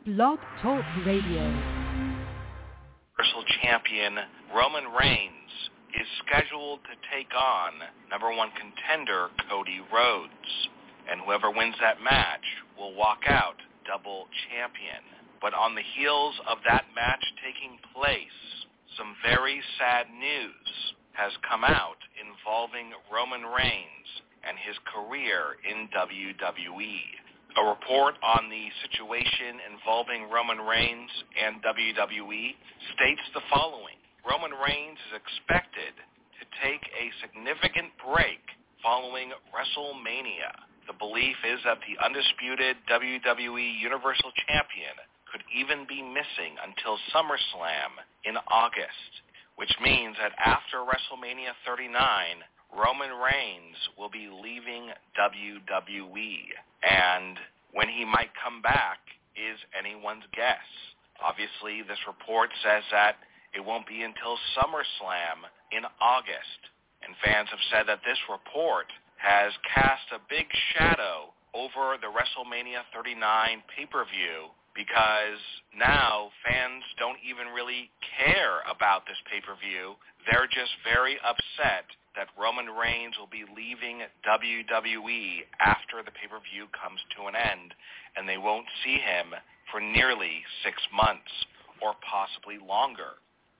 Blog Talk Radio. Universal Champion Roman Reigns is scheduled to take on number one contender Cody Rhodes, and whoever wins that match will walk out double champion. But on the heels of that match taking place, some very sad news has come out involving Roman Reigns and his career in WWE. A report on the situation involving Roman Reigns and WWE states the following. Roman Reigns is expected to take a significant break following WrestleMania. The belief is that the undisputed WWE Universal Champion could even be missing until SummerSlam in August, which means that after WrestleMania 39, Roman Reigns will be leaving WWE, and when he might come back is anyone's guess. Obviously, this report says that it won't be until SummerSlam in August, and fans have said that this report has cast a big shadow over the WrestleMania 39 pay-per-view because now fans don't even really care about this pay-per-view. They're just very upset that Roman Reigns will be leaving WWE after the pay-per-view comes to an end, and they won't see him for nearly 6 months or possibly longer.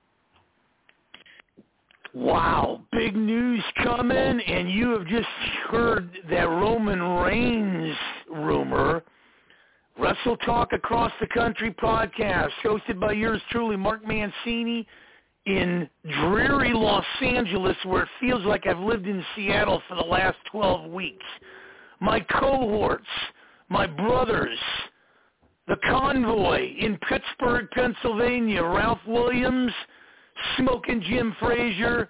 Wow, big news coming, and you have just heard that Roman Reigns rumor. Wrestle Talk Across the Country podcast, hosted by yours truly, Mark Mancini, in dreary Los Angeles, where it feels like I've lived in Seattle for the last 12 weeks. My cohorts, my brothers, the convoy in Pittsburgh, Pennsylvania, Ralph Williams, Smoking Jim Frazier,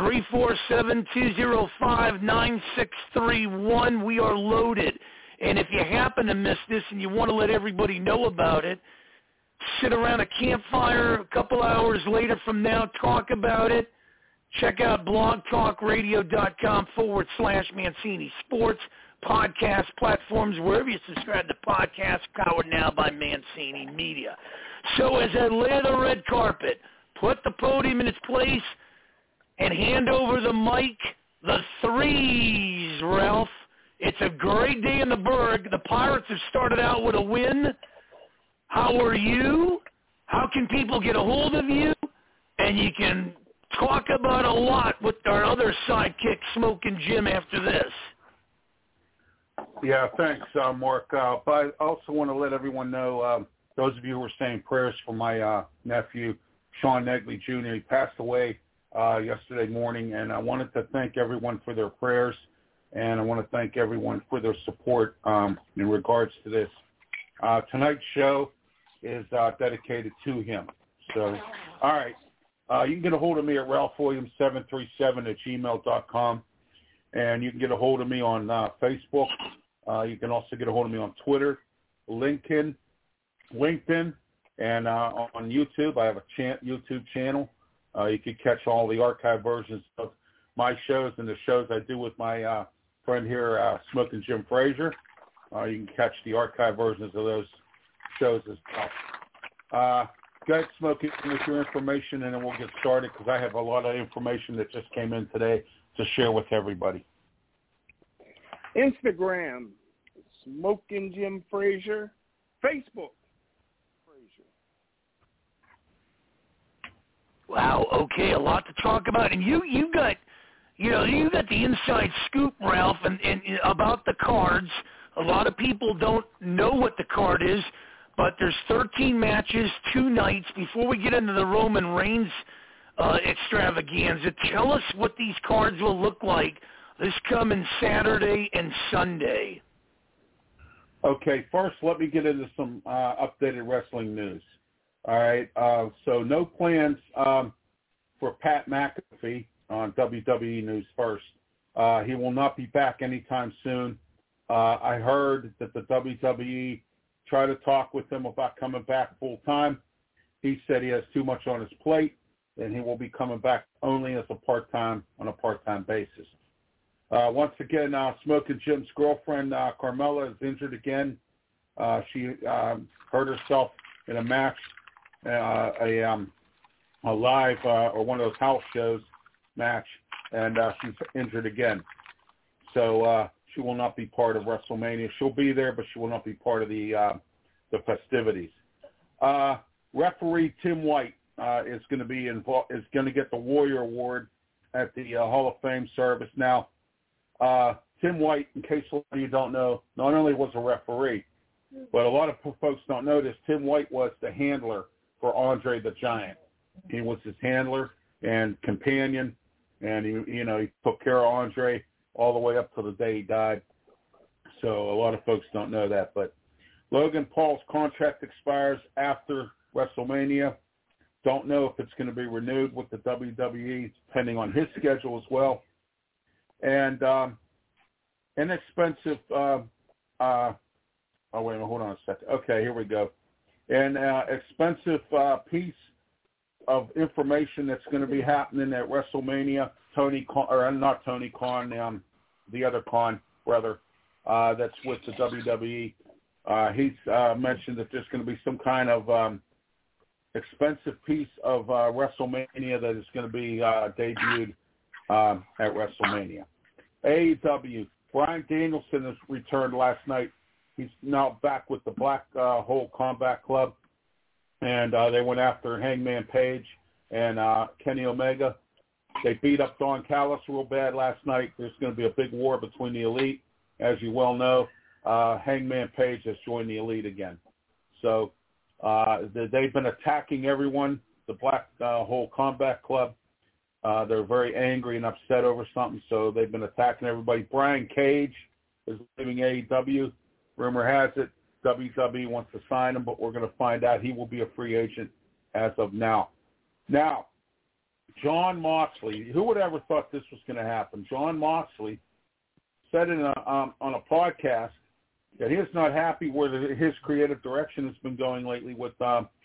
347-205-9631. We are loaded. And if you happen to miss this and you want to let everybody know about it, sit around a campfire a couple hours later from now, talk about it. Check out blogtalkradio.com/Mancini Sports, podcast platforms, wherever you subscribe to podcasts, powered now by Mancini Media. So as I lay the red carpet, put the podium in its place, and hand over the mic, the threes, Ralph. It's a great day in the Berg. The Pirates have started out with a win. How are you? How can people get a hold of you? And you can talk about a lot with our other sidekick, Smoking Jim, after this. Yeah, thanks, Mark. But I also want to let everyone know, those of you who are saying prayers for my nephew, Sean Negley Jr. He passed away yesterday morning, and I wanted to thank everyone for their prayers, and I want to thank everyone for their support in regards to this. Tonight's show is dedicated to him. So, all right. You can get a hold of me at ralphwilliams737@gmail.com, and you can get a hold of me on Facebook. You can also get a hold of me on Twitter, LinkedIn, and on YouTube. I have a YouTube channel. You can catch all the archive versions of my shows and the shows I do with my friend here, Smoking Jim Frazier. You can catch the archive versions of those shows as well. Go ahead, Smoking, with your information, and then we'll get started because I have a lot of information that just came in today to share with everybody. Instagram, Smoking Jim Frazier. Facebook, Frazier. Wow, okay, a lot to talk about. And you got the inside scoop, Ralph, and about the cards. A lot of people don't know what the card is, but there's 13 matches, 2 nights. Before we get into the Roman Reigns extravaganza, tell us what these cards will look like this coming Saturday and Sunday. Okay, first let me get into some updated wrestling news. All right, so no plans for Pat McAfee on WWE News First. He will not be back anytime soon. I heard that the WWE tried to talk with him about coming back full time. He said he has too much on his plate, and he will be coming back only as a part-time basis. Once again, Smoking Jim's girlfriend, Carmella, is injured again. She hurt herself in a match, a live or one of those house shows match, and she's injured again. So she will not be part of WrestleMania. She'll be there, but she will not be part of the festivities. Referee Tim White is going to be involved. Is going to get the Warrior Award at the Hall of Fame service. Now, Tim White, in case you don't know, not only was a referee, but a lot of folks don't know this. Tim White was the handler for Andre the Giant. He was his handler and companion, and he took care of Andre all the way up to the day he died. So a lot of folks don't know that. But Logan Paul's contract expires after WrestleMania. Don't know if it's going to be renewed with the WWE, depending on his schedule as well. And inexpensive. Wait a minute, hold on a second. Okay, here we go. An expensive piece of information that's going to be happening at WrestleMania. Tony Khan, or not Tony Khan, the other Khan, rather, that's with the WWE. He's mentioned that there's going to be some kind of expensive piece of WrestleMania that is going to be debuted at WrestleMania. AEW, Bryan Danielson has returned last night. He's now back with the Black Hole Combat Club, and they went after Hangman Page and Kenny Omega. They beat up Don Callis real bad last night. There's going to be a big war between the Elite. As you well know, Hangman Page has joined the Elite again. So they've been attacking everyone, the Black Hole Combat Club. They're very angry and upset over something, so they've been attacking everybody. Brian Cage is leaving AEW. Rumor has it WWE wants to sign him, but we're going to find out he will be a free agent as of now. Now, Jon Moxley, who would ever thought this was going to happen? Jon Moxley said on a podcast that he is not happy where his creative direction has been going lately with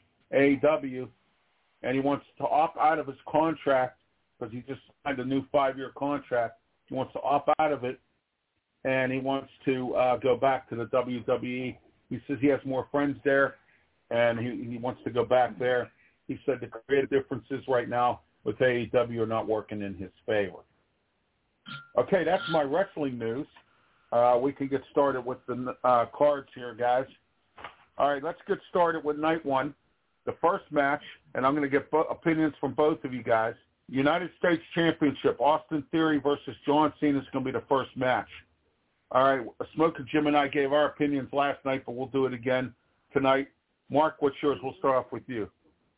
AEW, and he wants to opt out of his contract because he just signed a new 5-year contract. He wants to opt out of it, and he wants to go back to the WWE. He says he has more friends there, and he wants to go back there. He said the creative differences right now with AEW are not working in his favor. Okay, that's my wrestling news. We can get started with the cards here, guys. All right, let's get started with night one, the first match, and I'm going to get opinions from both of you guys. United States Championship, Austin Theory versus John Cena is going to be the first match. All right, Smoker Jim and I gave our opinions last night, but we'll do it again tonight. Mark, what's yours? We'll start off with you.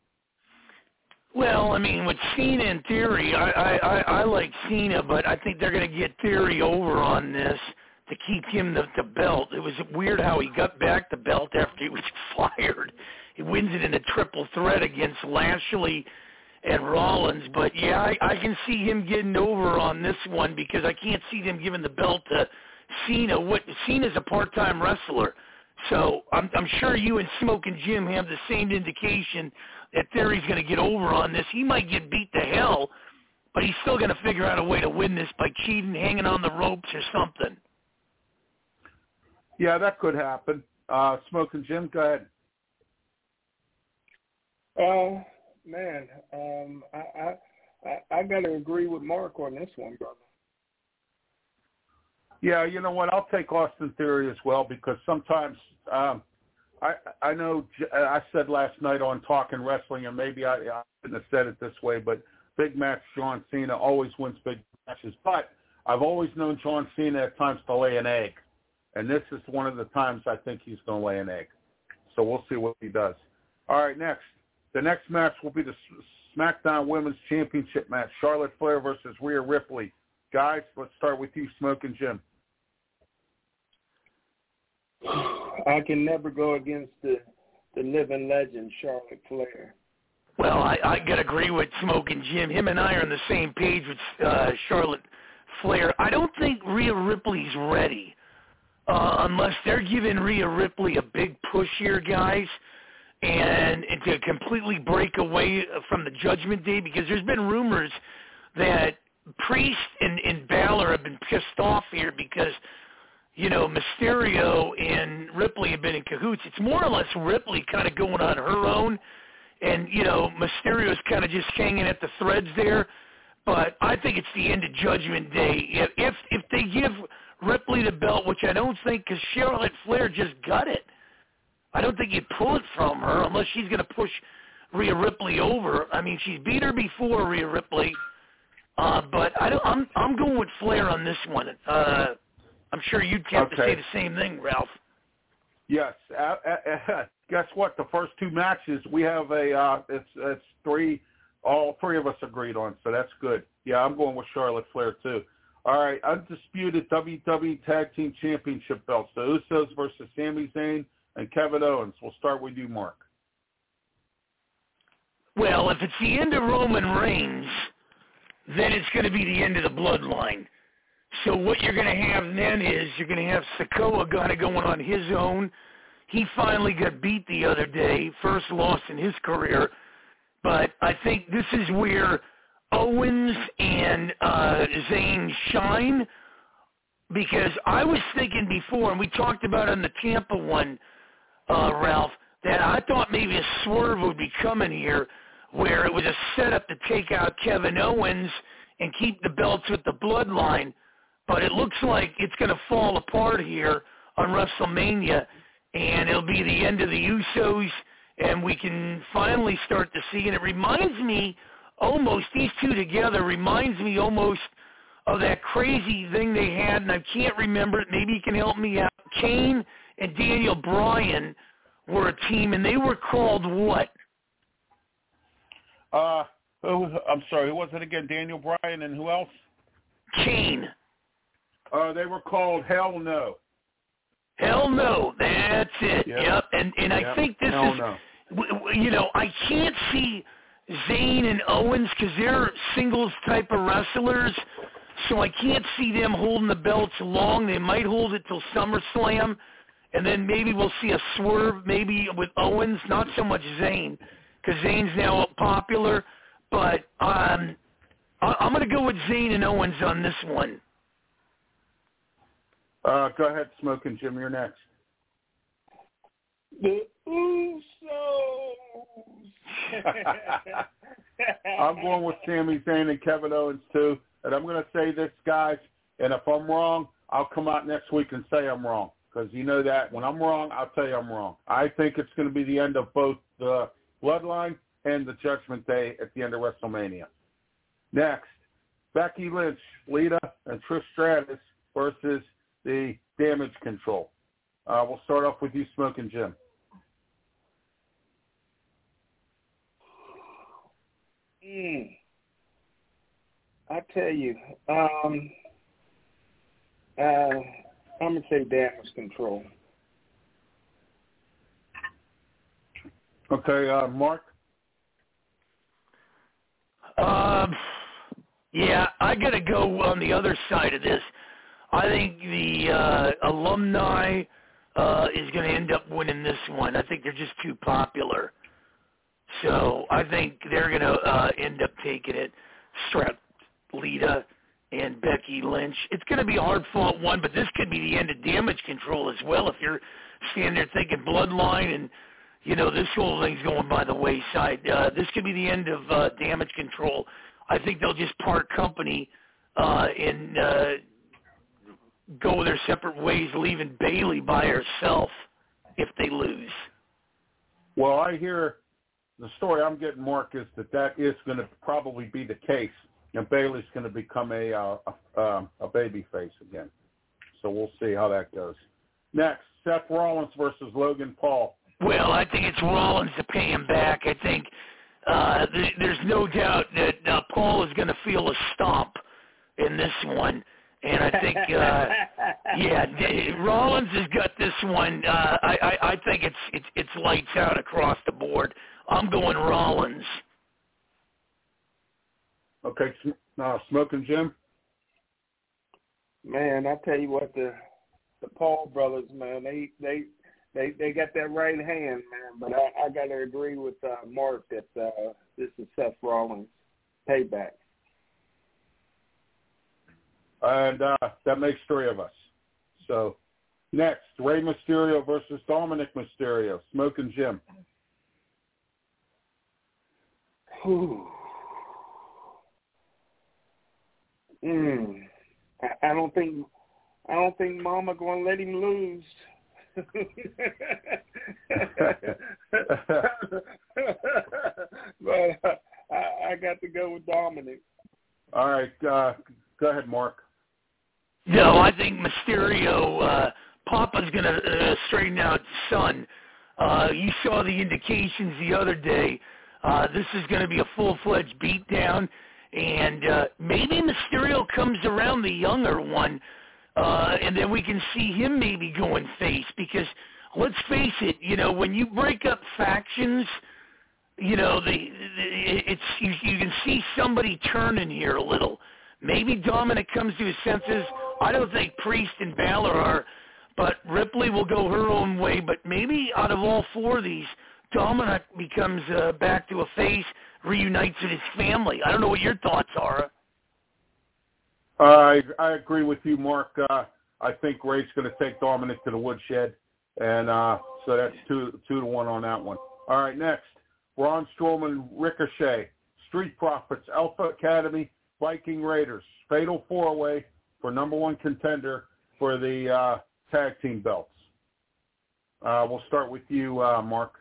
Well, I mean, with Cena and Theory, I like Cena, but I think they're going to get Theory over on this to keep him the belt. It was weird how he got back the belt after he was fired. He wins it in a triple threat against Lashley and Rollins. But, yeah, I can see him getting over on this one because I can't see them giving the belt to Cena. Cena's a part-time wrestler. So I'm sure you and Smoke and Jim have the same indication that Theory's going to get over on this. He might get beat to hell, but he's still going to figure out a way to win this by cheating, hanging on the ropes or something. Yeah, that could happen. Smoke and Jim, go ahead. Man, I got to agree with Mark on this one, brother. Yeah, you know what? I'll take Austin Theory as well because sometimes I know I said last night on Talking Wrestling, and maybe I shouldn't have said it this way, but big match John Cena always wins big matches. But I've always known John Cena at times to lay an egg, and this is one of the times I think he's going to lay an egg. So we'll see what he does. All right, next. The next match will be the SmackDown Women's Championship match, Charlotte Flair versus Rhea Ripley. Guys, let's start with you, Smoke and Jim. I can never go against the living legend, Charlotte Flair. Well, I got to agree with Smoke and Jim. Him and I are on the same page with Charlotte Flair. I don't think Rhea Ripley's ready unless they're giving Rhea Ripley a big push here, guys, and to completely break away from the Judgment Day, because there's been rumors that Priest and Balor have been pissed off here because Mysterio and Ripley have been in cahoots. It's more or less Ripley kind of going on her own, and, Mysterio's kind of just hanging at the threads there. But I think it's the end of Judgment Day. If they give Ripley the belt, which I don't think, because Charlotte Flair just got it. I don't think you pull it from her unless she's going to push Rhea Ripley over. I mean, she's beat her before, Rhea Ripley. But I'm going with Flair on this one. I'm sure you'd have to say the same thing, Ralph. Yes. Guess what? The first two matches we have it's three. All three of us agreed on, so that's good. Yeah, I'm going with Charlotte Flair too. All right, undisputed WWE Tag Team Championship belts. The Usos versus Sami Zayn and Kevin Owens. We'll start with you, Mark. Well, if it's the end of Roman Reigns, then it's going to be the end of the bloodline. So what you're going to have then is you're going to have Sikoa kind of going on his own. He finally got beat the other day, first loss in his career. But I think this is where Owens and Zayn shine, because I was thinking before, and we talked about it on the Tampa one, Ralph, that I thought maybe a swerve would be coming here where it was a setup to take out Kevin Owens and keep the belts with the bloodline. But it looks like it's going to fall apart here on WrestleMania, and it'll be the end of the Usos, and we can finally start to see. And it reminds me almost, these two together reminds me almost of that crazy thing they had, and I can't remember it. Maybe you can help me out. Kane and Daniel Bryan were a team, and they were called what? I'm sorry, who was it again? Daniel Bryan and who else? Kane. They were called Hell No. Hell No, that's it. Yep. And I think this Hell is, no. I can't see Zayn and Owens because they're singles type of wrestlers, so I can't see them holding the belts long. They might hold it till SummerSlam, and then maybe we'll see a swerve maybe with Owens, not so much Zayn, because Zayn's now popular. But I'm going to go with Zayn and Owens on this one. Go ahead, Smoking Jim. You're next. The Usos. I'm going with Sami Zayn and Kevin Owens too. And I'm going to say this, guys, and if I'm wrong, I'll come out next week and say I'm wrong. Because you know that when I'm wrong, I'll tell you I'm wrong. I think it's going to be the end of both the Bloodline and the Judgment Day at the end of WrestleMania. Next, Becky Lynch, Lita, and Trish Stratus versus the Damage Control. We'll start off with you, Smoking Jim. I tell you, I'm going to say Damage Control. Okay, Mark? Yeah, I got to go on the other side of this. I think the alumni is going to end up winning this one. I think they're just too popular. So I think they're going to end up taking it. Lita and Becky Lynch. It's going to be a hard-fought one, but this could be the end of Damage Control as well if you're standing there thinking Bloodline and, this whole thing's going by the wayside. This could be the end of Damage Control. I think they'll just part company and go their separate ways, leaving Bayley by herself if they lose. Well, I hear the story I'm getting, Mark, is that is going to probably be the case, and Bayley's going to become a baby face again. So we'll see how that goes. Next, Seth Rollins versus Logan Paul. Well, I think it's Rollins to pay him back. I think there's no doubt that Paul is going to feel a stomp in this one. And I think, Rollins has got this one. I think it's lights out across the board. I'm going Rollins. Okay, Smoking Jim? Man, I tell you what, the Paul brothers, man, they got that right hand, man. But I got to agree with Mark that this is Seth Rollins' payback. And that makes three of us. So Next, Rey Mysterio versus Dominic Mysterio. Smoke and Jim. I don't think Mama gonna let him lose. But I got to go with Dominic. All right, go ahead, Mark. No, I think Mysterio, Papa's going to straighten out Son. You saw the indications the other day. This is going to be a full-fledged beatdown, and maybe Mysterio comes around the younger one, and then we can see him maybe going face, because let's face it, you know, when you break up factions, you know, you can see somebody turning here a little. Maybe Dominic comes to his senses. I don't think Priest and Balor are, but Ripley will go her own way. But maybe out of all four of these, Dominic becomes back to a face, reunites with his family. I don't know what your thoughts are. I agree with you, Mark. I think Ray's going to take Dominic to the woodshed, and so that's 2-1 on that one. All right, next, Braun Strowman, Ricochet, Street Profits, Alpha Academy, Viking Raiders, fatal four-way for number one contender for the tag team belts. We'll start with you, Mark.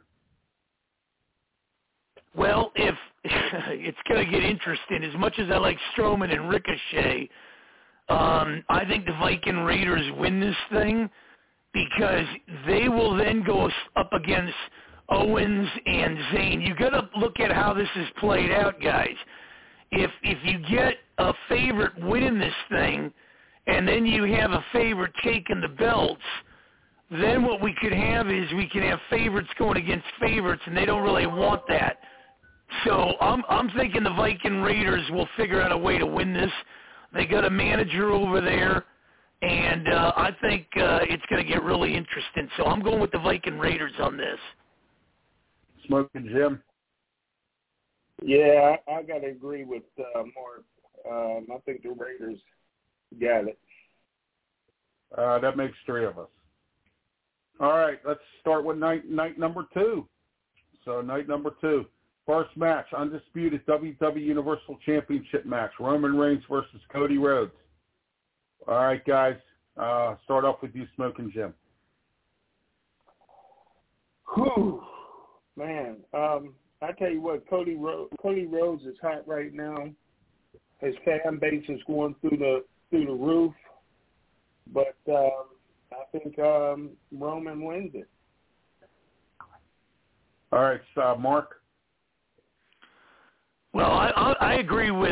Well, if it's going to get interesting, as much as I like Strowman and Ricochet, I think the Viking Raiders win this thing because they will then go up against Owens and Zayn. You got to look at how this is played out, guys. If you get a favorite winning this thing, and then you have a favorite taking the belts, then what we could have is we can have favorites going against favorites, and they don't really want that. So I'm thinking the Viking Raiders will figure out a way to win this. They got a manager over there, and I think it's going to get really interesting. So I'm going with the Viking Raiders on this. Smoking Jim. Yeah, I got to agree with Mark. I think the Raiders got it. That makes three of us. All right, let's start with night number 2. So night number 2. First match, undisputed WWE Universal Championship match, Roman Reigns versus Cody Rhodes. All right, guys, start off with you, Smoking Jim. Whew, man. I tell you what, Cody Rhodes is hot right now. His fan base is going through the roof, but I think Roman wins it. All right, Mark. Well, I agree with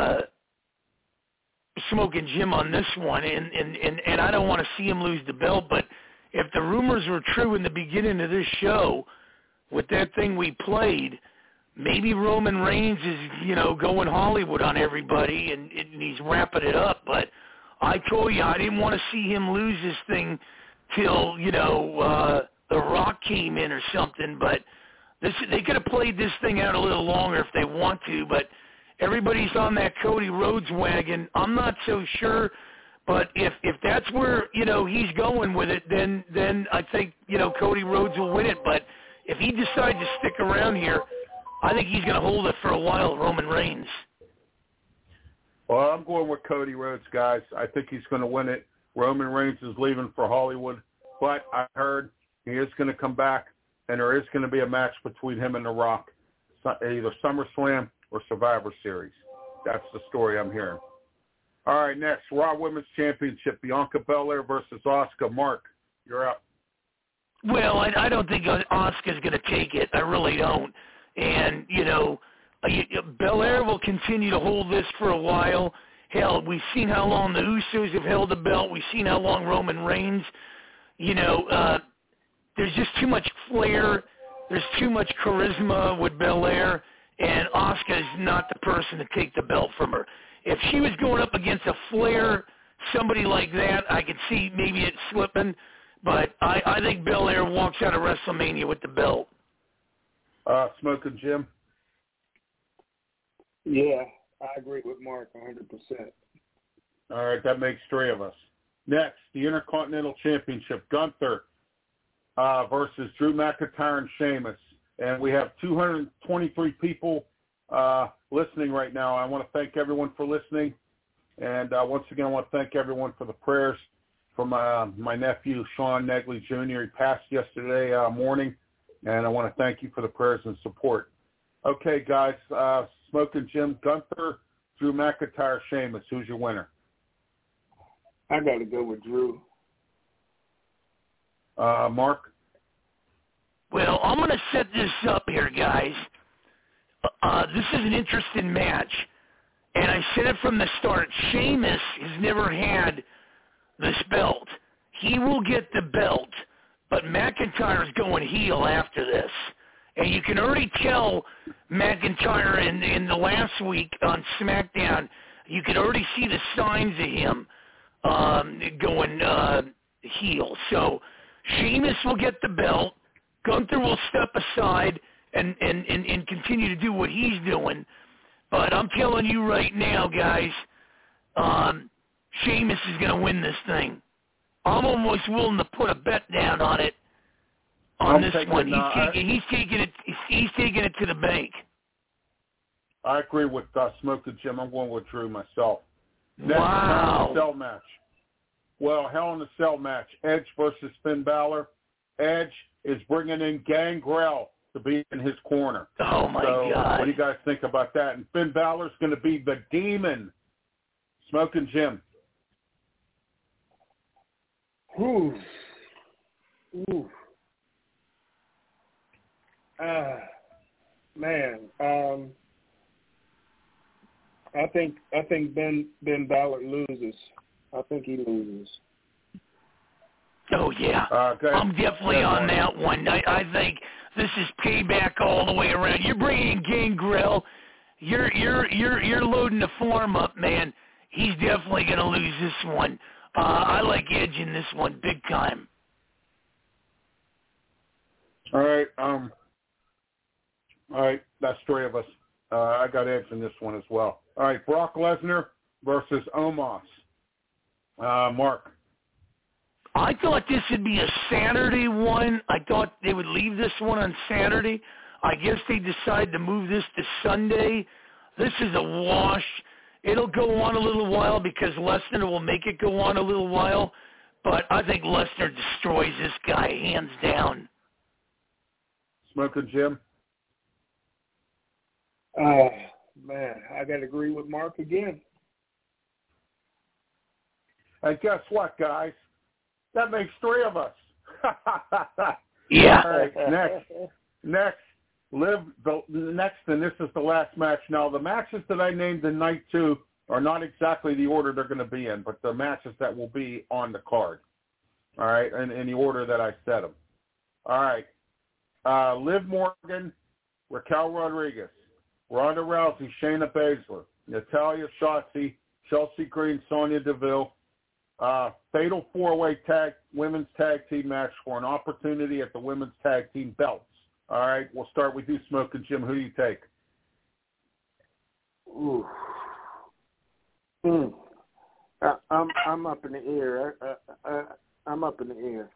Smoking Jim on this one, and I don't want to see him lose the belt. But if the rumors were true in the beginning of this show, with that thing we played, maybe Roman Reigns is, going Hollywood on everybody, and he's wrapping it up. But I told you I didn't want to see him lose this thing till, The Rock came in or something. But they could have played this thing out a little longer if they want to. But everybody's on that Cody Rhodes wagon. I'm not so sure. But if that's where, he's going with it, then I think, Cody Rhodes will win it. But if he decides to stick around here, I think he's going to hold it for a while, Roman Reigns. Well, I'm going with Cody Rhodes, guys. I think he's going to win it. Roman Reigns is leaving for Hollywood, but I heard he is going to come back, and there is going to be a match between him and The Rock, either SummerSlam or Survivor Series. That's the story I'm hearing. All right, next, Raw Women's Championship, Bianca Belair versus Asuka. Mark, you're up. Well, I don't think Asuka's going to take it. I really don't. And, Belair will continue to hold this for a while. Hell, we've seen how long the Usos have held the belt. We've seen how long Roman Reigns. There's just too much flair. There's too much charisma with Belair, and Asuka is not the person to take the belt from her. If she was going up against a Flair, somebody like that, I could see maybe it slipping. But I think Belair walks out of WrestleMania with the belt. Smoking Jim? Yeah, I agree with Mark 100%. All right, that makes three of us. Next, the Intercontinental Championship, Gunther versus Drew McIntyre and Sheamus. And we have 223 people listening right now. I want to thank everyone for listening. And once again, I want to thank everyone for the prayers for my nephew, Sean Negley Jr. He passed yesterday morning. And I want to thank you for the prayers and support. Okay, guys, Smoking Jim, Gunther, Drew McIntyre, Sheamus. Who's your winner? I got to go with Drew. Mark? Well, I'm going to set this up here, guys. This is an interesting match. And I said it from the start. Sheamus has never had this belt. He will get the belt, but McIntyre's going heel after this. And you can already tell McIntyre in the last week on SmackDown, you could already see the signs of him going heel. So Sheamus will get the belt. Gunther will step aside and continue to do what he's doing. But I'm telling you right now, guys, Sheamus is going to win this thing. I'm almost willing to put a bet down on it. This one, he's taking it to the bank. I agree with Smoker Jim. I'm going with Drew myself. Next, wow. Hell in a Cell match. Well, Hell in a Cell match. Edge versus Finn Balor. Edge is bringing in Gangrel to be in his corner. Oh my God! What do you guys think about that? And Finn Balor's going to be the Demon. Smoking Jim. Ooh. Man, I think Ben Balor loses. I think he loses. Oh yeah, I'm definitely on that one. I think this is payback all the way around. You're bringing Gangrel. You're loading the form up, man. He's definitely going to lose this one. I like Edge in this one big time. All right, that's three of us. I got Edge in this one as well. All right, Brock Lesnar versus Omos. Mark. I thought this would be a Saturday one. I thought they would leave this one on Saturday. I guess they decided to move this to Sunday. This is a wash. It'll go on a little while because Lesnar will make it go on a little while. But I think Lesnar destroys this guy hands down. Smoker Jim? Man, I got to agree with Mark again. And guess what, guys? That makes three of us. Yeah. All right, next, and this is the last match. Now, the matches that I named in night 2 are not exactly the order they're going to be in, but the matches that will be on the card. All right, in the order that I set them. All right. Liv Morgan, Raquel Rodriguez, Ronda Rousey, Shayna Baszler, Natalya Shotzi, Chelsea Green, Sonya Deville. Fatal 4-way women's tag team match for an opportunity at the women's tag team belts. All right, we'll start with you, Smoking Jim. Who do you take? Ooh. I'm up in the air. I'm up in the air.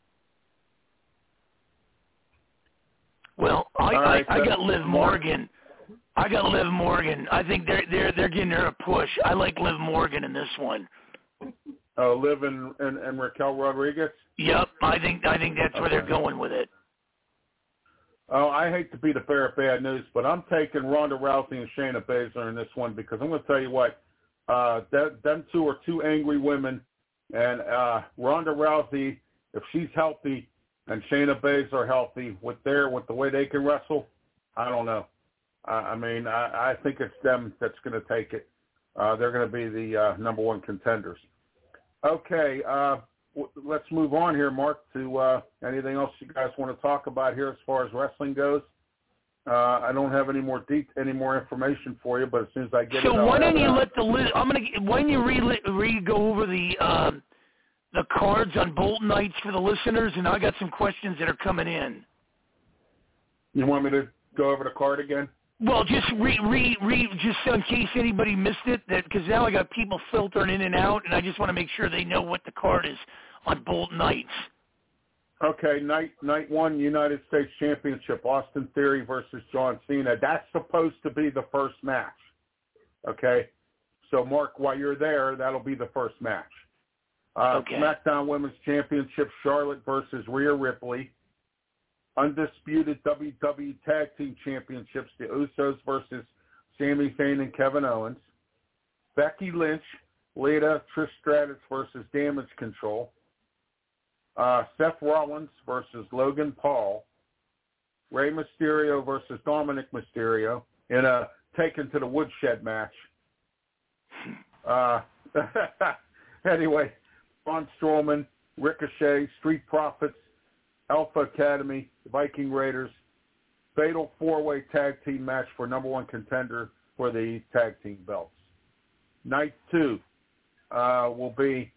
Well, I got Liv Morgan. I got Liv Morgan. I think they're getting her a push. I like Liv Morgan in this one. Liv and Raquel Rodriguez? Yep, I think that's where they're going with it. Oh, I hate to be the bearer of bad news, but I'm taking Ronda Rousey and Shayna Baszler in this one because I'm going to tell you what, them two are two angry women, and Ronda Rousey, if she's healthy, and Shayna Baszler healthy with the way they can wrestle, I don't know. I think it's them that's going to take it. They're going to be the number one contenders. Okay, let's move on here, Mark, to anything else you guys want to talk about here as far as wrestling goes. I don't have any more information for you, but as soon as I get it, why don't you let why don't you go over the cards on both nights for the listeners, and I got some questions that are coming in. You want me to go over the card again? Well, just just in case anybody missed it, because now I got people filtering in and out, and I just want to make sure they know what the card is on both nights. Okay, night one, United States Championship, Austin Theory versus John Cena. That's supposed to be the first match. Okay, so Mark, while you're there, that'll be the first match. Okay. SmackDown Women's Championship, Charlotte versus Rhea Ripley. Undisputed WWE Tag Team Championships, the Usos versus Sami Zayn and Kevin Owens. Becky Lynch, Lita, Trish Stratus versus Damage Control. Seth Rollins versus Logan Paul. Rey Mysterio versus Dominic Mysterio in a taken to the woodshed match. Anyway, Braun Strowman, Ricochet, Street Profits, Alpha Academy, Viking Raiders, fatal four-way tag team match for number one contender for the tag team belts. Night two will be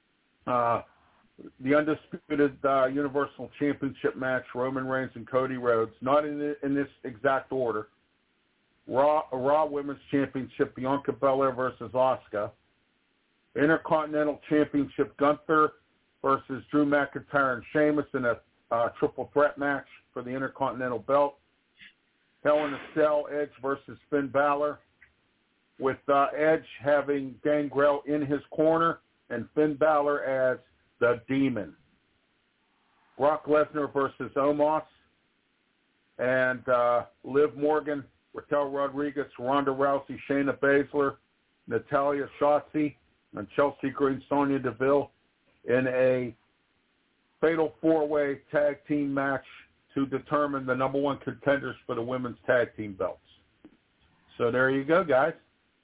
the undisputed Universal Championship match, Roman Reigns and Cody Rhodes, not in this exact order. Raw Women's Championship, Bianca Belair versus Asuka. Intercontinental Championship, Gunther versus Drew McIntyre and Sheamus in a triple threat match for the Intercontinental belt. Hell in a Cell, Edge versus Finn Balor, with Edge having Gangrel in his corner and Finn Balor as the Demon. Brock Lesnar versus Omos, and Liv Morgan, Raquel Rodriguez, Ronda Rousey, Shayna Baszler, Natalya Shotzi, and Chelsea Green, Sonya Deville in a fatal four-way tag team match to determine the number one contenders for the women's tag team belts. So there you go, guys.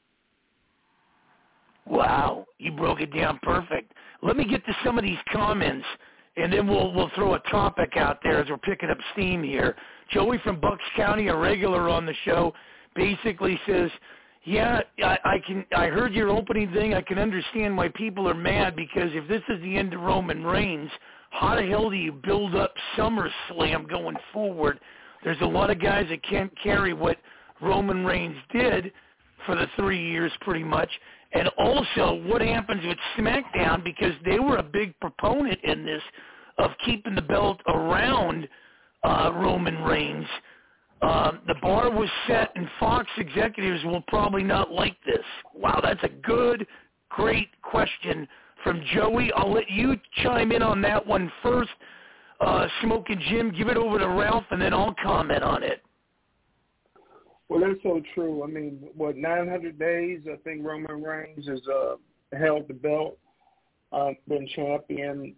Wow, you broke it down perfect. Let me get to some of these comments, and then we'll throw a topic out there as we're picking up steam here. Joey from Bucks County, a regular on the show, basically says, yeah, I heard your opening thing. I can understand why people are mad, because if this is the end of Roman Reigns, how the hell do you build up SummerSlam going forward? There's a lot of guys that can't carry what Roman Reigns did for the 3 years pretty much. And also, what happens with SmackDown, because they were a big proponent in this of keeping the belt around Roman Reigns. The bar was set, and Fox executives will probably not like this. Wow, that's a good, great question from Joey. I'll let you chime in on that one first. Smoking Jim, give it over to Ralph, and then I'll comment on it. Well, that's so true. I mean, 900 days, I think Roman Reigns has held the belt, been champion.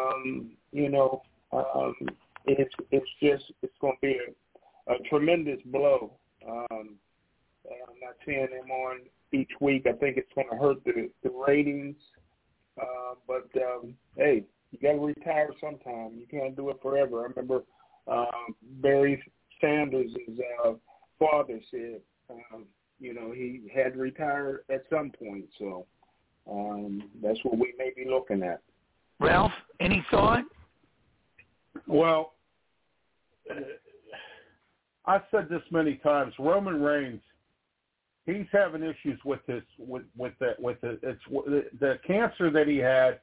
It's going to be a tremendous blow. I'm not seeing him on each week. I think it's going to hurt the ratings. But hey, you got to retire sometime. You can't do it forever. I remember Barry Sanders' father said, he had to retire at some point. So that's what we may be looking at. Ralph, any thought? Well, I've said this many times. Roman Reigns, he's having issues with the cancer that he had.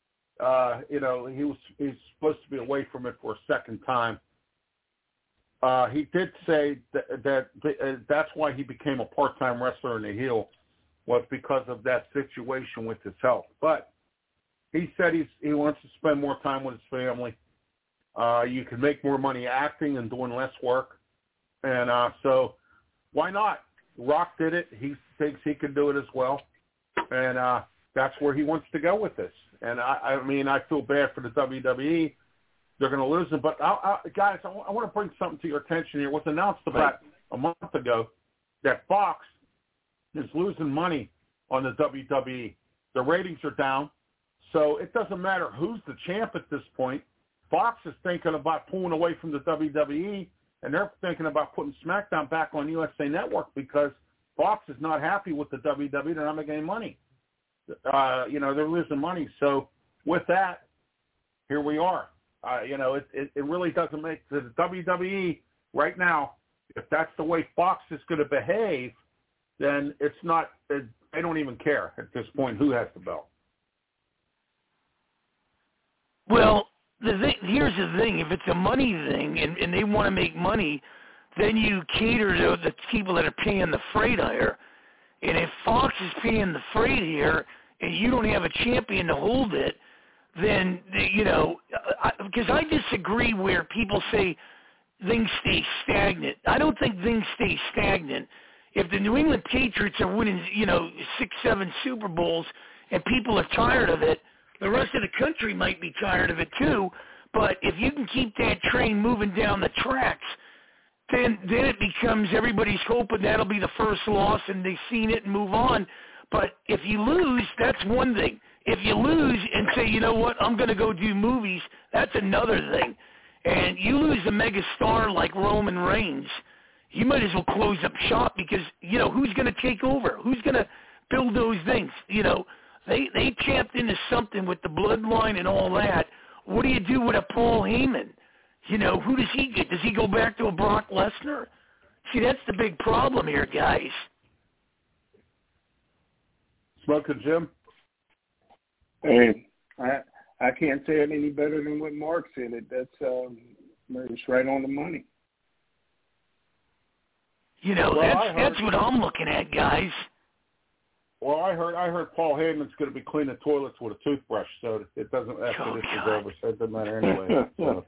He's supposed to be away from it for a second time. He did say that's why he became a part-time wrestler and a heel, was because of that situation with his health. But he said he wants to spend more time with his family. You can make more money acting and doing less work. And so why not? Rock did it. He thinks he can do it as well. And that's where he wants to go with this. And, I feel bad for the WWE. They're going to lose him. But, guys, I want to bring something to your attention here. It was announced about a month ago that Fox is losing money on the WWE. The ratings are down. So it doesn't matter who's the champ at this point. Fox is thinking about pulling away from the WWE, and they're thinking about putting SmackDown back on USA Network because Fox is not happy with the WWE. They're not making any money. They're losing money. So with that, here we are. It really doesn't make the WWE right now if that's the way Fox is going to behave, then it's not. They don't even care at this point who has the belt. Well, here's the thing. If it's a money thing and they want to make money, then you cater to the people that are paying the freight hire. And if Fox is paying the freight here and you don't have a champion to hold it, then, because I disagree where people say things stay stagnant. I don't think things stay stagnant. If the New England Patriots are winning, 6, 7 Super Bowls and people are tired of it, the rest of the country might be tired of it too. But if you can keep that train moving down the tracks, then it becomes everybody's hoping that'll be the first loss and they've seen it and move on. But if you lose, that's one thing. If you lose and say, you know what, I'm going to go do movies, that's another thing. And you lose a mega star like Roman Reigns, you might as well close up shop because, who's going to take over? Who's going to build those things? They tapped into something with the bloodline and all that. What do you do with a Paul Heyman? Who does he get? Does he go back to a Brock Lesnar? See, that's the big problem here, guys. Smoking Jim? Hey, I can't say it any better than what Mark said it. It's right on the money. That's what I'm looking at, guys. Well, I heard Paul Heyman's going to be cleaning toilets with a toothbrush, so it doesn't after this is over, so it doesn't matter anyway. So.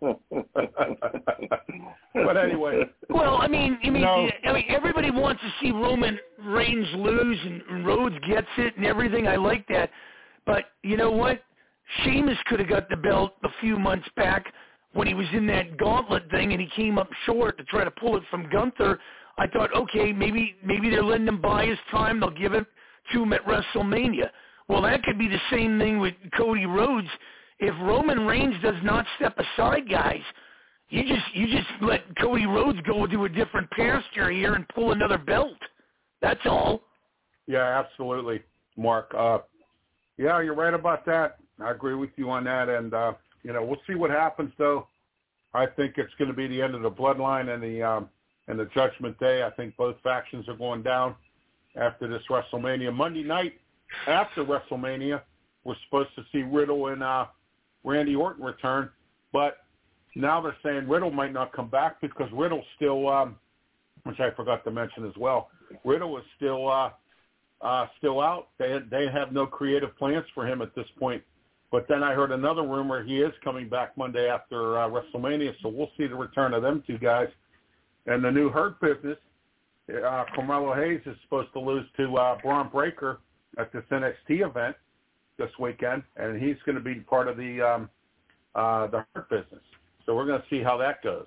But anyway. Well, I mean, everybody wants to see Roman Reigns lose and Rhodes gets it and everything. I like that, but you know what? Sheamus could have got the belt a few months back when he was in that gauntlet thing and he came up short to try to pull it from Gunther. I thought, okay, maybe they're letting him buy his time. They'll give it to him at WrestleMania. Well, that could be the same thing with Cody Rhodes. If Roman Reigns does not step aside, guys, you just let Cody Rhodes go to a different pasture here and pull another belt. That's all. Yeah, absolutely, Mark. Yeah, you're right about that. I agree with you on that. And, we'll see what happens, though. I think it's going to be the end of the bloodline and the Judgment Day. I think both factions are going down after this WrestleMania. Monday night after WrestleMania, we're supposed to see Riddle and Randy Orton return. But now they're saying Riddle might not come back because Riddle's still, which I forgot to mention as well, Riddle is still out. They have no creative plans for him at this point. But then I heard another rumor he is coming back Monday after WrestleMania, so we'll see the return of them two guys. And the new Hurt Business, Carmelo Hayes is supposed to lose to Braun Breaker at this NXT event this weekend, and he's going to be part of the Hurt Business. So we're going to see how that goes.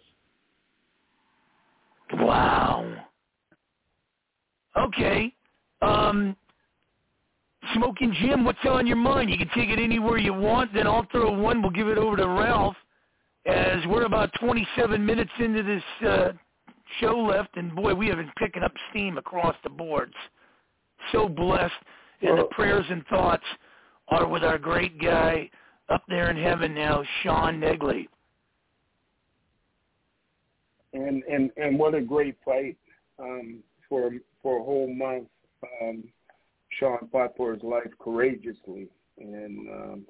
Wow. Okay. Smoking Jim, what's on your mind? You can take it anywhere you want. Then I'll throw one. We'll give it over to Ralph, as we're about 27 minutes into this show left, and boy, we have been picking up steam across the boards. So blessed, and the prayers and thoughts are with our great guy up there in heaven now, Sean Negley. And what a great fight for a whole month. Sean fought for his life courageously, and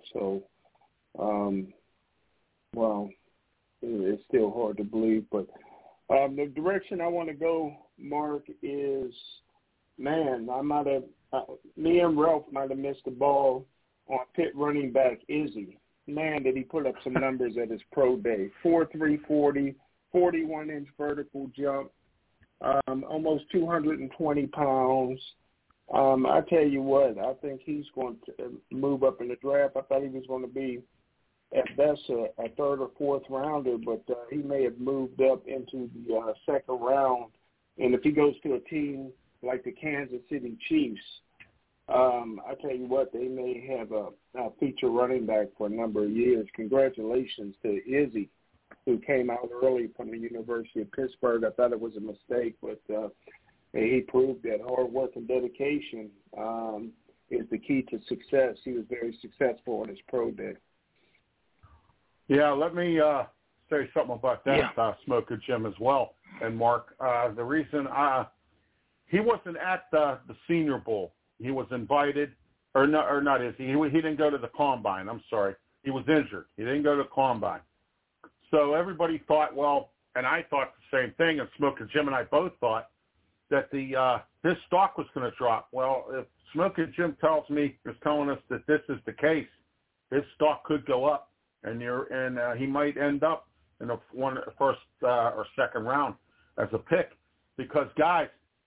well, it's still hard to believe, but the direction I want to go, Mark, is, man, me and Ralph might have missed the ball on Pitt running back Izzy. Man, did he put up some numbers at his pro day. 4.3 40, 41-inch vertical jump, almost 220 pounds. I tell you what, I think he's going to move up in the draft. I thought he was going to be, at best, a third or fourth rounder, but he may have moved up into the second round. And if he goes to a team like the Kansas City Chiefs, I tell you what, they may have a feature running back for a number of years. Congratulations to Izzy, who came out early from the University of Pittsburgh. I thought it was a mistake, but he proved that hard work and dedication is the key to success. He was very successful on his pro day. Yeah, let me say something about that, Smoker Jim, as well. and Mark. The reason he wasn't at the Senior Bowl. He was invited, or not. He didn't go to the Combine. I'm sorry. He was injured. He didn't go to the Combine. So everybody thought, well, and I thought the same thing, and Smoking Jim and I both thought that his stock was going to drop. Well, if Smoking Jim is telling us that this is the case, his stock could go up, and he might end up in the first or second round as a pick. Because, guys,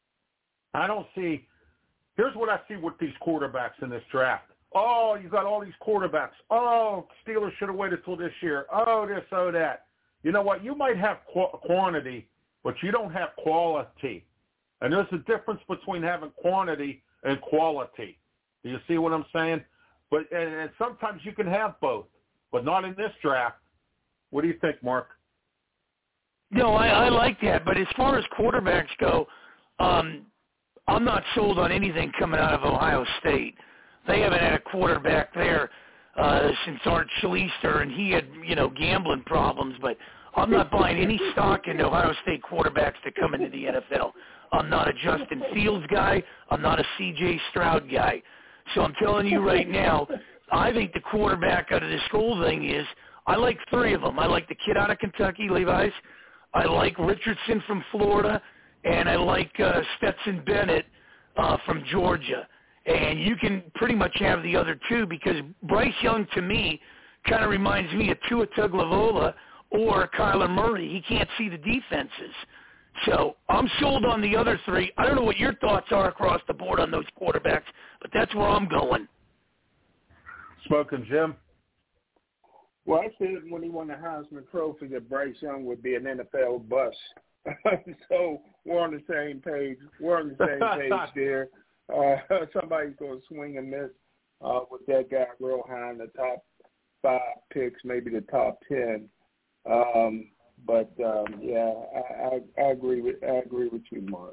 here's what I see with these quarterbacks in this draft. Oh, you got all these quarterbacks. Oh, Steelers should have waited till this year. Oh, this, oh, that. You know what? You might have quantity, but you don't have quality. And there's a difference between having quantity and quality. Do you see what I'm saying? But and sometimes you can have both, but not in this draft. What do you think, Mark? No, I like that. But as far as quarterbacks go, I'm not sold on anything coming out of Ohio State. They haven't had a quarterback there since Art Schlichter, and he had, gambling problems. But I'm not buying any stock in Ohio State quarterbacks to come into the NFL. I'm not a Justin Fields guy. I'm not a C.J. Stroud guy. So I'm telling you right now, I think the quarterback out of this whole thing is, I like three of them. I like the kid out of Kentucky, Levi's. I like Richardson from Florida, and I like Stetson Bennett from Georgia. And you can pretty much have the other two because Bryce Young, to me, kind of reminds me of Tua Tagovailoa or Kyler Murray. He can't see the defenses. So I'm sold on the other three. I don't know what your thoughts are across the board on those quarterbacks, but that's where I'm going. Smoking Jim? Well, I said when he won the Heisman Trophy that Bryce Young would be an NFL bust. So we're on the same page. We're on the same page there. Somebody's going to swing and miss with that guy real high in the top 5 picks, maybe the top 10. But I agree with you, Mark.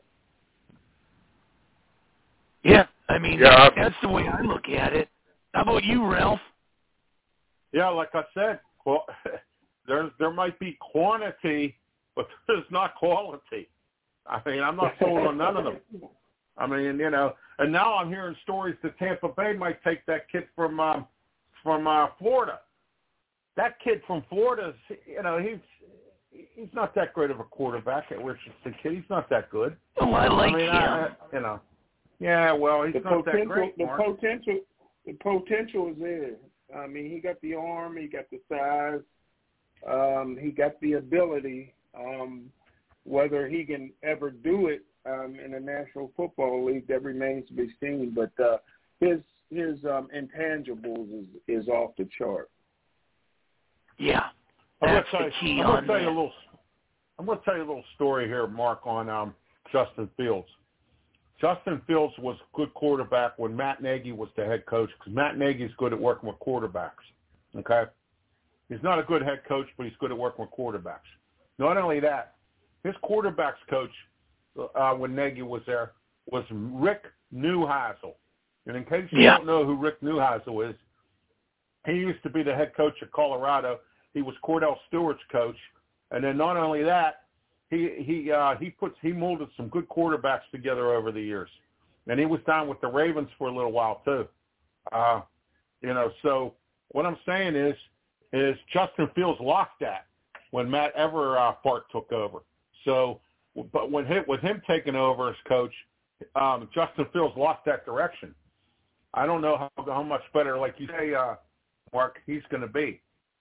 Yeah, I mean that's the way I look at it. How about you, Ralph? Yeah, like I said, well, there might be quantity, but there's not quality. I mean, I'm not sold on none of them. I mean, and now I'm hearing stories that Tampa Bay might take that kid from Florida. That kid from Florida, he's not that great of a quarterback at Richardson kid. He's not that good. Oh, I like him. Yeah, well, he's not that great, The Mark. potential is there. I mean, he got the arm, he got the size, he got the ability. Whether he can ever do it in the National Football League, that remains to be seen. But his intangibles is off the chart. Yeah, that's the key on that. I'm going to tell you a little story here, Mark, on Justin Fields. Justin Fields was a good quarterback when Matt Nagy was the head coach because Matt Nagy's good at working with quarterbacks, okay? He's not a good head coach, but he's good at working with quarterbacks. Not only that, his quarterbacks coach when Nagy was there was Rick Neuheisel. And in case you don't know who Rick Neuheisel is, he used to be the head coach of Colorado. He was Cordell Stewart's coach. And then not only that, he molded some good quarterbacks together over the years. And he was down with the Ravens for a little while too. So what I'm saying is Justin Fields lost that when Matt Everhart took over. So, but with him taking over as coach, Justin Fields lost that direction. I don't know how much better, like you say, Mark, he's going to be.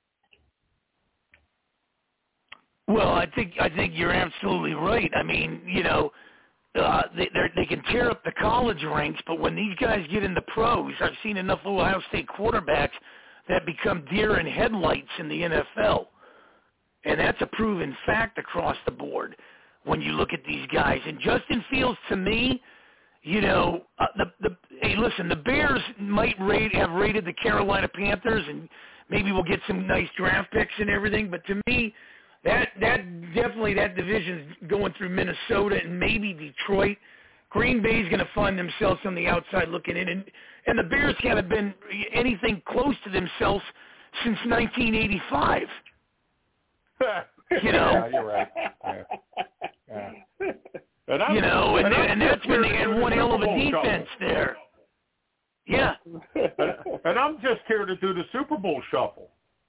Well, I think you're absolutely right. I mean, they can tear up the college ranks, but when these guys get in the pros, I've seen enough Ohio State quarterbacks that become deer in headlights in the NFL. And that's a proven fact across the board when you look at these guys. And Justin Fields, to me, hey, listen, the Bears might have rated the Carolina Panthers, and maybe we'll get some nice draft picks and everything. But to me, that definitely that division's going through Minnesota and maybe Detroit. Green Bay's going to find themselves on the outside looking in, and the Bears haven't been anything close to themselves since 1985. Yeah, you're right. Yeah. And that's when they had one hell of a defense there. Yeah. And I'm just here to do the Super Bowl shuffle.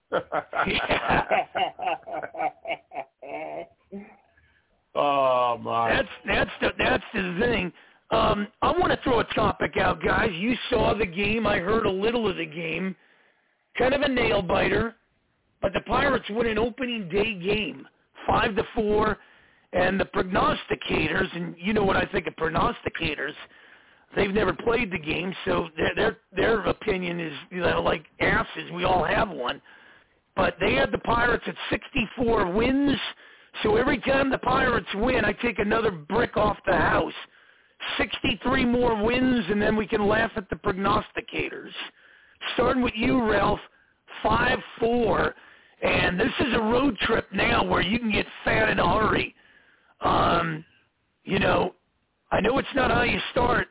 Oh my! That's the thing. I want to throw a topic out, guys. You saw the game. I heard a little of the game. Kind of a nail biter, but the Pirates win an opening day game, 5-4, and the prognosticators, and you know what I think of prognosticators. They've never played the game, so their opinion is like asses. We all have one. But they had the Pirates at 64 wins, so every time the Pirates win, I take another brick off the house. 63 more wins, and then we can laugh at the prognosticators. Starting with you, Ralph, 5-4, and this is a road trip now where you can get fat in a hurry. I know it's not how you start.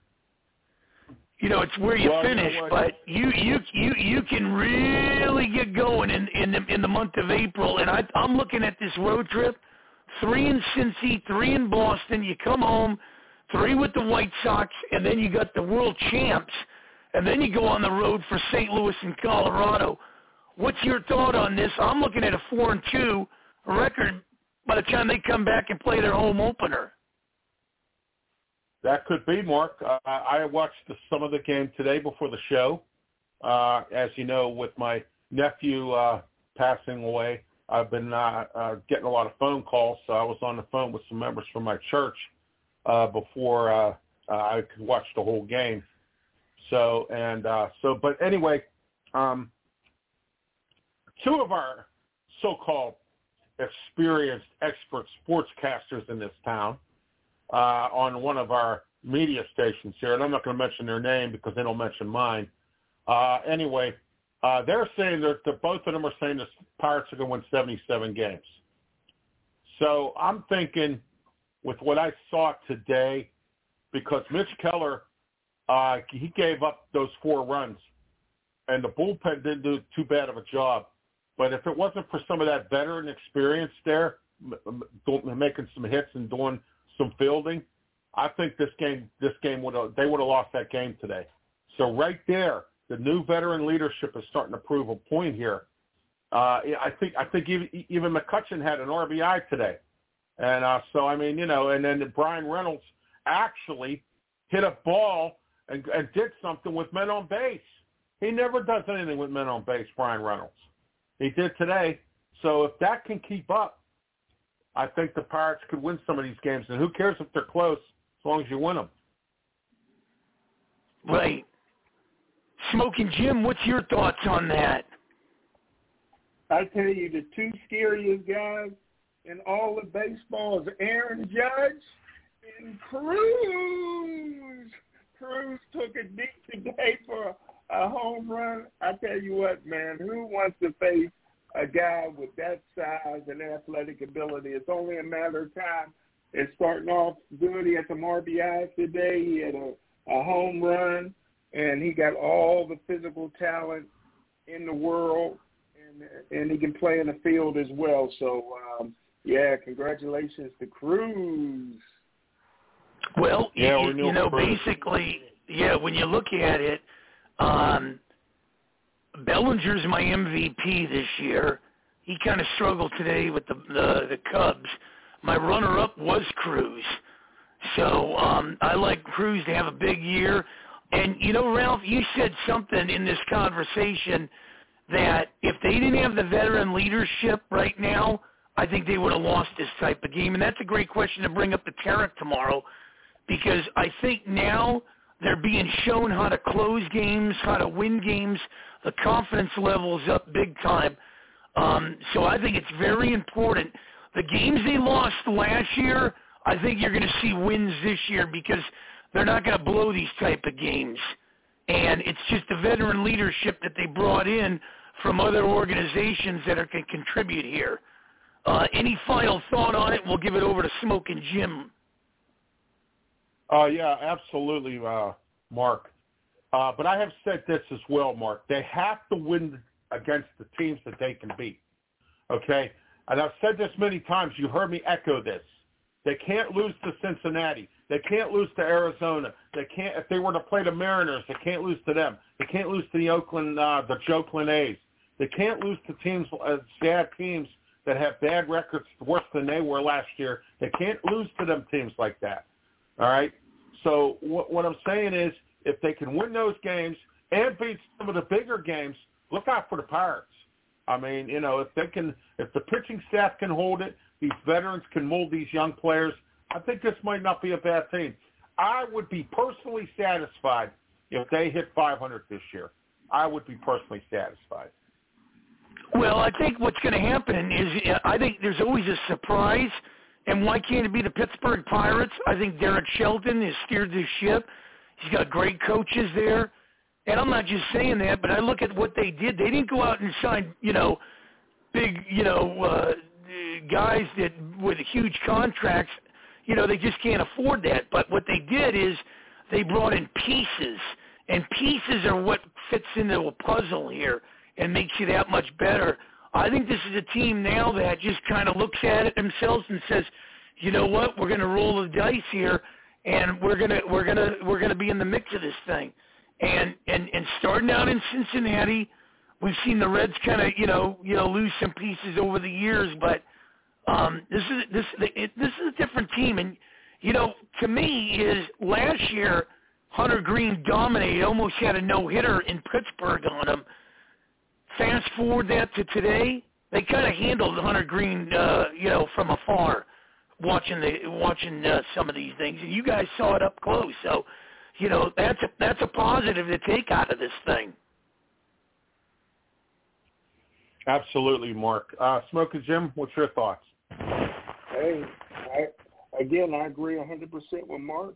It's where you finish, but you can really get going in the month of April. And I'm looking at this road trip: 3 in Cincy, 3 in Boston. You come home, 3 with the White Sox, and then you got the world champs, and then you go on the road for St. Louis and Colorado. What's your thought on this? I'm looking at a 4-2 record by the time they come back and play their home opener. That could be, Mark. I watched some of the game today before the show. As you know, with my nephew passing away, I've been getting a lot of phone calls. So I was on the phone with some members from my church before I could watch the whole game. But anyway, 2 of our so-called experienced expert sportscasters in this town, on one of our media stations here, and I'm not going to mention their name because they don't mention mine. Anyway, they're saying that both of them are saying the Pirates are going to win 77 games. So I'm thinking, with what I saw today, because Mitch Keller, he gave up those 4 runs, and the bullpen didn't do too bad of a job. But if it wasn't for some of that veteran experience there, making some hits and doing some fielding, I think this game they would have lost that game today. So right there, the new veteran leadership is starting to prove a point here. I think even McCutchen had an RBI today, and and then Brian Reynolds actually hit a ball and did something with men on base. He never does anything with men on base, Brian Reynolds. He did today. So if that can keep up, I think the Pirates could win some of these games. And who cares if they're close as long as you win them? Right. Smoking Jim, what's your thoughts on that? I tell you, the 2 scariest guys in all of baseball is Aaron Judge and Cruz. Cruz took it deep today for a home run. I tell you what, man, who wants to face a guy with that size and athletic ability? It's only a matter of time. It's starting off good. He had some RBIs today. He had a home run, and he got all the physical talent in the world, and he can play in the field as well. So, congratulations to Cruz. Well, basically, when you look at it, Bellinger's my MVP this year. He kind of struggled today with the Cubs. My runner-up was Cruz. So I like Cruz to have a big year. And, Ralph, you said something in this conversation that if they didn't have the veteran leadership right now, I think they would have lost this type of game. And that's a great question to bring up to Tarek tomorrow, because I think now they're being shown how to close games, how to win games. The confidence level is up big time. So I think it's very important. The games they lost last year, I think you're going to see wins this year because they're not going to blow these type of games. And it's just the veteran leadership that they brought in from other organizations that can contribute here. Any final thought on it? We'll give it over to Smoking Jim. Yeah, absolutely, Mark. But I have said this as well, Mark. They have to win against the teams that they can beat, okay? And I've said this many times. You heard me echo this. They can't lose to Cincinnati. They can't lose to Arizona. They can't. If they were to play the Mariners, they can't lose to them. They can't lose to the Oakland A's. They can't lose to teams, sad teams that have bad records worse than they were last year. They can't lose to them teams like that. All right? So what I'm saying is if they can win those games and beat some of the bigger games, look out for the Pirates. I mean, if the pitching staff can hold it, these veterans can mold these young players, I think this might not be a bad team. I would be personally satisfied if they hit 500 this year. I would be personally satisfied. Well, I think what's going to happen is I think there's always a surprise, and why can't it be the Pittsburgh Pirates? I think Derek Shelton has steered this ship. He's got great coaches there. And I'm not just saying that, but I look at what they did. They didn't go out and sign, big, guys that with huge contracts. They just can't afford that. But what they did is they brought in pieces, and pieces are what fits into a puzzle here and makes you that much better. I think this is a team now that just kind of looks at it themselves and says, you know what, we're going to roll the dice here, and we're gonna be in the mix of this thing. And starting out in Cincinnati, we've seen the Reds kind of lose some pieces over the years, but this is a different team. And to me, is last year Hunter Green dominated, almost had a no-hitter in Pittsburgh on him. Fast forward that to today, they kind of handled Hunter Green, from afar, watching some of these things, and you guys saw it up close. So, that's a positive to take out of this thing. Absolutely, Mark. Smoking Jim, what's your thoughts? Hey, I agree 100% with Mark.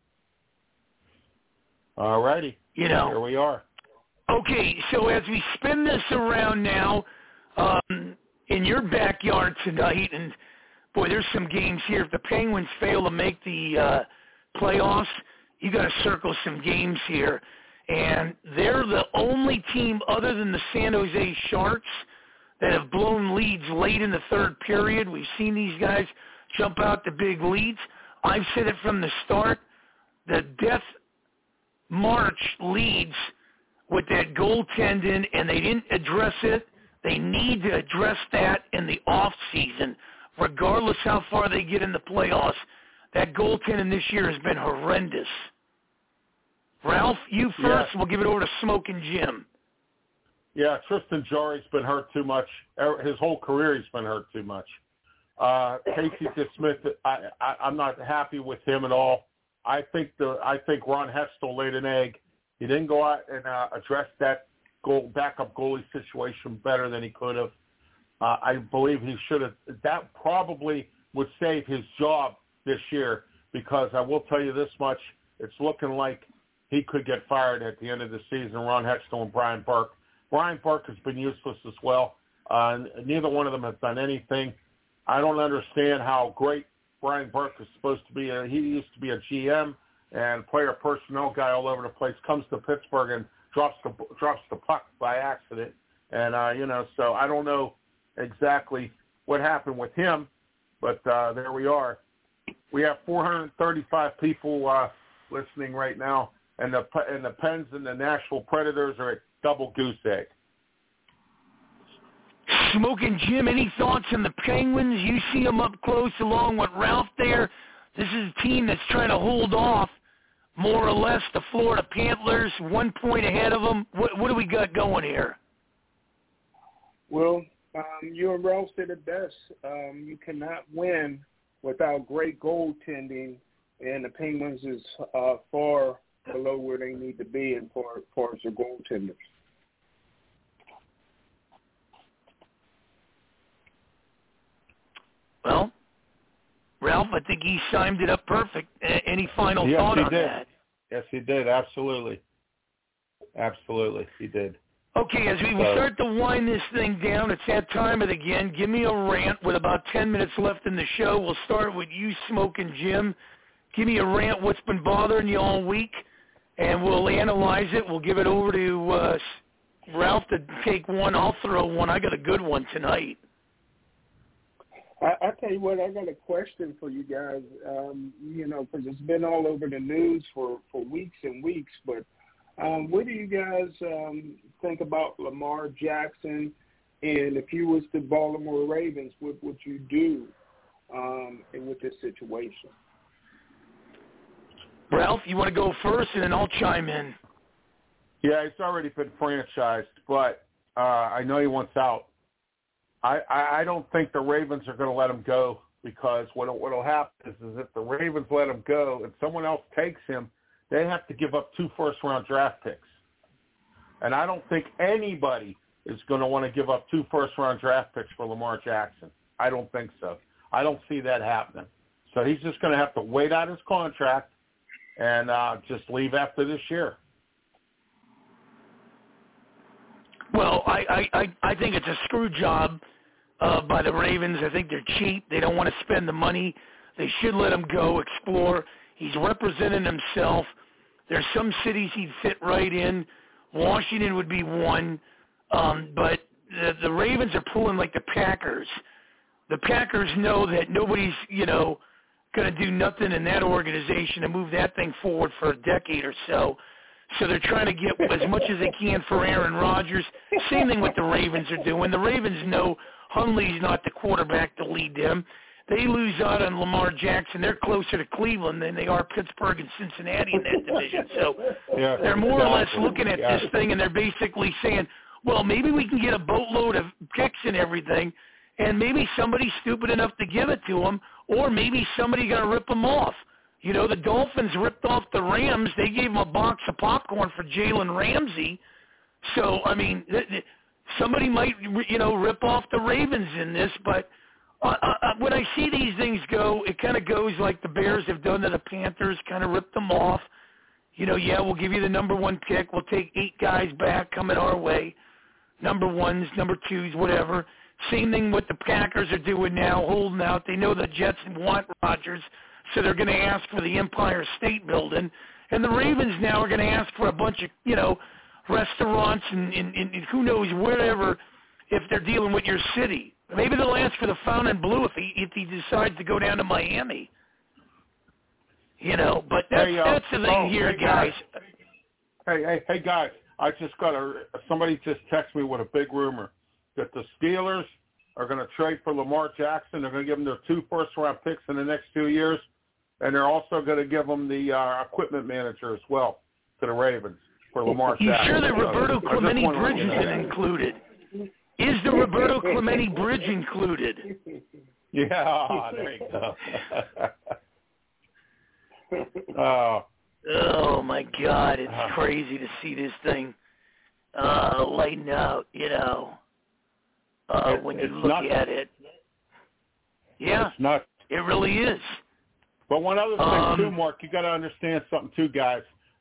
All righty. Here we are. Okay, so as we spin this around now, in your backyard tonight, and boy, there's some games here. If the Penguins fail to make the playoffs, you got to circle some games here. And they're the only team other than the San Jose Sharks that have blown leads late in the third period. We've seen these guys jump out to big leads. I've said it from the start. The death march leads with that goaltending, and they didn't address it. They need to address that in the off season, regardless how far they get in the playoffs. That goaltending this year has been horrendous. Ralph, you first. Yeah. We'll give it over to Smoking Jim. Yeah, Tristan Jarry's been hurt too much. His whole career he's been hurt too much. Casey DeSmith, I'm not happy with him at all. I think Ron Hextall laid an egg. He didn't go out and address that backup goalie situation better than he could have. I believe he should have. That probably would save his job this year, because I will tell you this much: it's looking like he could get fired at the end of the season. Ron Hextall and Brian Burke. Brian Burke has been useless as well. Neither one of them have done anything. I don't understand how great Brian Burke is supposed to be. He used to be a GM and player personnel guy all over the place. Comes to Pittsburgh and drops the puck by accident. And so I don't know exactly what happened with him, but there we are. We have 435 people listening right now, and the Pens and the Nashville Predators are at double goose egg. Smoking Jim, any thoughts on the Penguins? You see them up close along with Ralph there. This is a team that's trying to hold off more or less the Florida Panthers, 1 point ahead of them. What do we got going here? Well, you and Ralph said it best. You cannot win without great goaltending, and the Penguins is far below where they need to be as far as their goaltenders. Well, Ralph, I think he summed it up perfect. Any final thought on that? Yes, he did. Absolutely. Absolutely, he did. Okay, as we start to wind this thing down, it's that time of it again. Give me a rant with about 10 minutes left in the show. We'll start with you, Smoking Jim. Give me a rant, what's been bothering you all week, and we'll analyze it. We'll give it over to Ralph to take one. I'll throw one. I got a good one tonight. I tell you what, I got a question for you guys, because it's been all over the news for weeks and weeks. But what do you guys think about Lamar Jackson? And if you was the Baltimore Ravens, what would you do with this situation? Ralph, you want to go first, and then I'll chime in. Yeah, it's already been franchised, but I know he wants out. I don't think the Ravens are going to let him go, because what'll happen is if the Ravens let him go and someone else takes him, they have to give up 2 first-round draft picks. And I don't think anybody is going to want to give up 2 first-round draft picks for Lamar Jackson. I don't think so. I don't see that happening. So he's just going to have to wait out his contract and just leave after this year. Well, I think it's a screw job by the Ravens. I think they're cheap. They don't want to spend the money. They should let him go, explore. He's representing himself. There's some cities he'd fit right in. Washington would be one. But the Ravens are pulling like the Packers. The Packers know that nobody's, going to do nothing in that organization to move that thing forward for a decade or so. So they're trying to get as much as they can for Aaron Rodgers. Same thing with the Ravens are doing. The Ravens know Hundley's not the quarterback to lead them. They lose out on Lamar Jackson. They're closer to Cleveland than they are Pittsburgh and Cincinnati in that division. So they're more or less looking at this thing, and they're basically saying, well, maybe we can get a boatload of picks and everything, and maybe somebody's stupid enough to give it to them, or maybe somebody's going to rip them off. The Dolphins ripped off the Rams. They gave them a box of popcorn for Jalen Ramsey. So, I mean, somebody might, rip off the Ravens in this. But when I see these things go, it kind of goes like the Bears have done to the Panthers, kind of ripped them off. We'll give you the number 1 pick. We'll take 8 guys back coming our way, number 1s, number 2s, whatever. Same thing what the Packers are doing now, holding out. They know the Jets want Rodgers, so they're going to ask for the Empire State Building. And the Ravens now are going to ask for a bunch of, restaurants and who knows wherever if they're dealing with your city. Maybe they'll ask for the Fontainebleau if he decides to go down to Miami. But that's the thing here, guys. Hey, guys, I just got somebody just texted me with a big rumor that the Steelers are going to trade for Lamar Jackson. They're going to give him their 2 first-round picks in the next 2 years, and they're also going to give him the equipment manager as well to the Ravens for Lamar Jackson. You sure that Roberto Clemente Bridge isn't included? Is the Roberto Clemente Bridge included? Yeah, there you go. Oh, my God, it's crazy to see this thing lighten out, when you look at it. Yeah, it's nuts. It really is. But one other thing, too, Mark, you got to understand something, too, guys.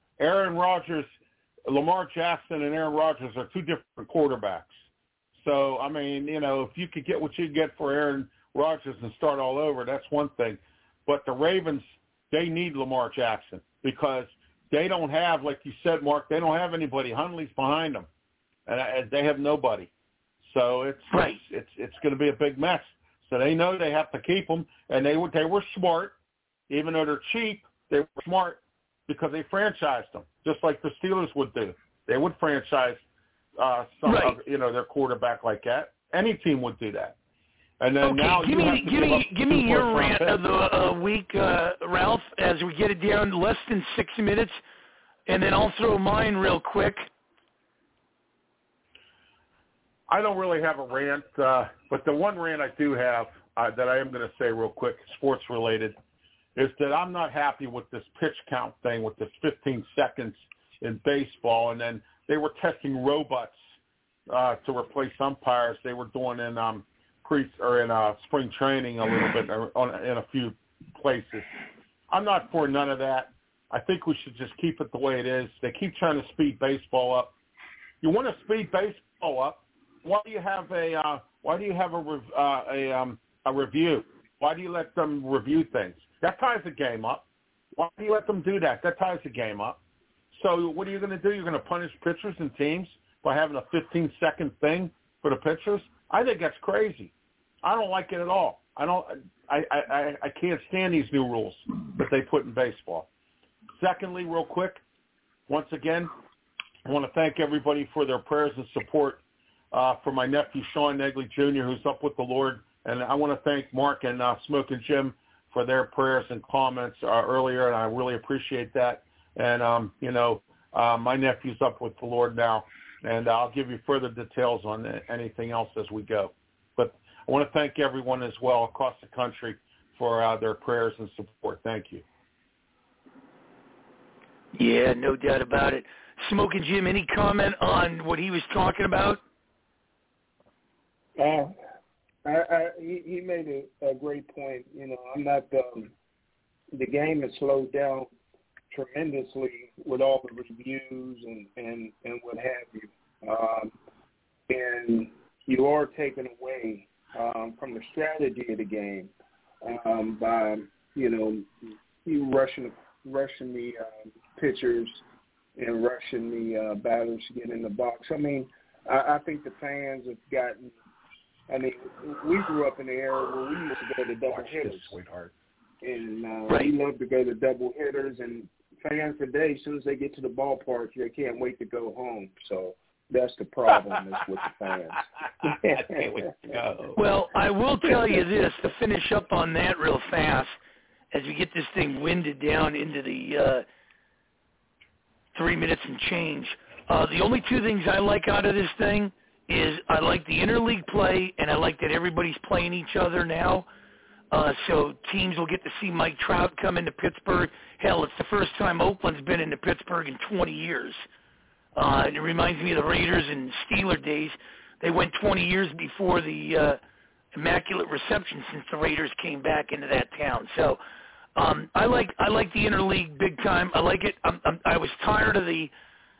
Lamar Jackson and Aaron Rodgers are 2 different quarterbacks. So, I mean, if you could get what you get for Aaron Rodgers and start all over, that's one thing. But the Ravens, they need Lamar Jackson because they don't have, like you said, Mark, they don't have anybody. Hundley's behind them, and they have nobody. So it's going to be a big mess. So they know they have to keep them, and they were smart. Even though they're cheap, they were smart because they franchised them, just like the Steelers would do. They would franchise their quarterback like that. Any team would do that. And then now give me your rant of the week, Ralph, as we get it down to less than 6 minutes, and then I'll throw mine real quick. I don't really have a rant, but the one rant I do have that I am going to say real quick, sports related, is that I'm not happy with this pitch count thing with this 15 seconds in baseball, and then they were testing robots to replace umpires. They were doing in spring training a little bit in a few places. I'm not for none of that. I think we should just keep it the way it is. They keep trying to speed baseball up. You want to speed baseball up? Why do you have a review? Why do you let them review things? That ties the game up. Why do you let them do that? That ties the game up. So what are you going to do? You're going to punish pitchers and teams by having a 15-second thing for the pitchers? I think that's crazy. I don't like it at all. I can't stand these new rules that they put in baseball. Secondly, real quick, once again, I want to thank everybody for their prayers and support for my nephew, Sean Negley Jr., who's up with the Lord. And I want to thank Mark and Smoking Jim for their prayers and comments earlier, and I really appreciate that. And, my nephew's up with the Lord now, and I'll give you further details on anything else as we go. But I want to thank everyone as well across the country for their prayers and support. Thank you. Yeah, no doubt about it. Smoking Jim, any comment on what he was talking about? He made a great point. I'm not. The game has slowed down tremendously with all the reviews and what have you, and you are taken away from the strategy of the game by you rushing the pitchers and rushing the batters to get in the box. I mean, I think the fans have gotten. I mean, we grew up in the era where we used to go to double hitters, sweetheart, and right. We love to go to double hitters. And fans today, as soon as they get to the ballpark, they can't wait to go home. So that's the problem is with the fans. Well, I will tell you this to finish up on that real fast, as we get this thing winded down into the 3 minutes and change. The only two things I like out of this thing is I like the interleague play, and I like that everybody's playing each other now. So teams will get to see Mike Trout come into Pittsburgh. Hell, it's the first time Oakland's been into Pittsburgh in 20 years. And it reminds me of the Raiders and Steeler days. They went 20 years before the Immaculate Reception since the Raiders came back into that town. So I like the interleague big time. I like it. I was tired of the